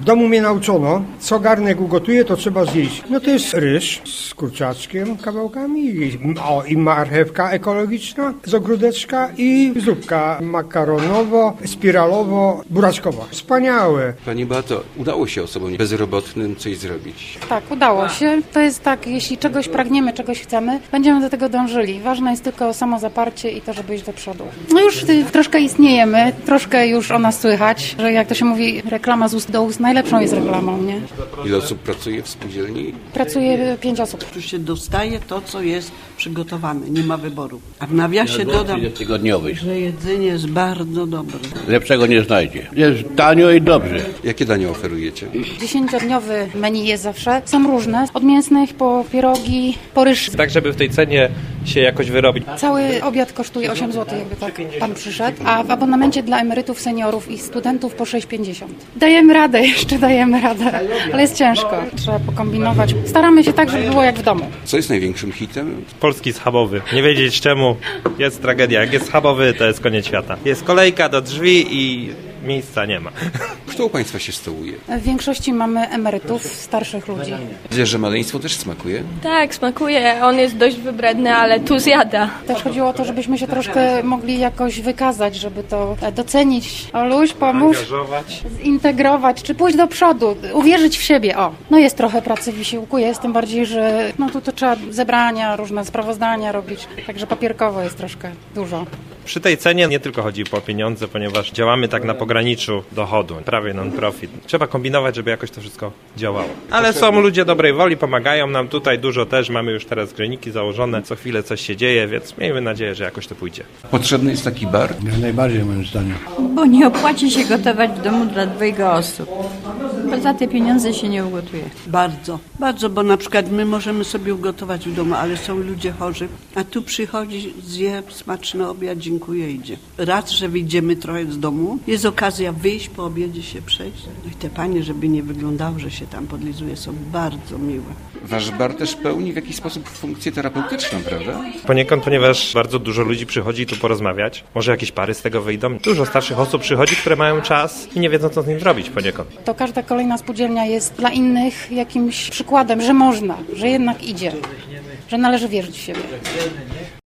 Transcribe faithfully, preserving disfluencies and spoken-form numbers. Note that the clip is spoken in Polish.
W domu mnie nauczono, co garnek ugotuję, to trzeba zjeść. No to jest ryż z kurczaczkiem, kawałkami, i, o, i marchewka ekologiczna z ogródeczka i zupka makaronowo-spiralowo-buraczkowa. Wspaniałe. Pani Beato, udało się osobom bezrobotnym coś zrobić? Tak, udało się. To jest tak, jeśli czegoś pragniemy, czegoś chcemy, będziemy do tego dążyli. Ważne jest tylko samo zaparcie i to, żeby iść do przodu. No już y, troszkę istniejemy, troszkę już o nas słychać, że jak to się mówi, reklama z ust do ust najlepszą jest reklamą, nie? Ile osób pracuje w spółdzielni? Pracuje pięć osób. Tu się dostaje to, co jest przygotowane, nie ma wyboru. A w nawiasie dodam, tygodniowej. że jedzenie jest bardzo dobre. Lepszego nie znajdzie. Jest tanio i dobrze. Jakie dania oferujecie? Dziesięciodniowy menu jest zawsze. Są różne. Od mięsnych po pierogi, po ryż. Tak, żeby w tej cenie się jakoś wyrobić. Cały obiad kosztuje osiem złotych, jakby tak pan przyszedł. A w abonamencie dla emerytów, seniorów i studentów po sześć pięćdziesiąt. Dajemy radę, jeszcze dajemy radę. Ale jest ciężko. Trzeba pokombinować. Staramy się tak, żeby było jak w domu. Co jest największym hitem? Polski schabowy. Nie wiedzieć czemu jest tragedia. Jak jest schabowy, to jest koniec świata. Jest kolejka do drzwi i miejsca nie ma. Kto u Państwa się stołuje? W większości mamy emerytów, starszych ludzi. Widzę, że maleństwo też smakuje. Tak, smakuje. On jest dość wybredny, ale tu zjada. Też chodziło o to, żebyśmy się troszkę mogli jakoś wykazać, żeby to docenić. Oluś, pomóż, Angażować. zintegrować, czy pójść do przodu, uwierzyć w siebie. O, no jest trochę pracy, wysiłku jest, tym bardziej, że no tu to trzeba zebrania, różne sprawozdania robić, także papierkowo jest troszkę dużo. Przy tej cenie nie tylko chodzi po pieniądze, ponieważ działamy tak na pograniczu dochodu, prawie non-profit. Trzeba kombinować, żeby jakoś to wszystko działało. Ale są ludzie dobrej woli, pomagają nam tutaj dużo też. Mamy już teraz grzejniki założone, co chwilę coś się dzieje, więc miejmy nadzieję, że jakoś to pójdzie. Potrzebny jest taki bar? Jak najbardziej moim zdaniem. Bo nie opłaci się gotować w domu dla dwojga osób. Bo za te pieniądze się nie ugotuje. Bardzo, bardzo, bo na przykład my możemy sobie ugotować w domu, ale są ludzie chorzy, a tu przychodzi, zje smaczny obiad, dziękuję, idzie. Raz, że wyjdziemy trochę z domu, jest okazja wyjść, po obiedzie się przejść. No i te panie, żeby nie wyglądało, że się tam podlizuje, są bardzo miłe. Wasz bar też pełni w jakiś sposób funkcję terapeutyczną, prawda? Poniekąd, ponieważ bardzo dużo ludzi przychodzi tu porozmawiać. Może jakieś pary z tego wyjdą. Dużo starszych osób przychodzi, które mają czas i nie wiedzą, co z nim zrobić poniekąd. To każda kolejna spółdzielnia jest dla innych jakimś przykładem, że można, że jednak idzie, że należy wierzyć w siebie.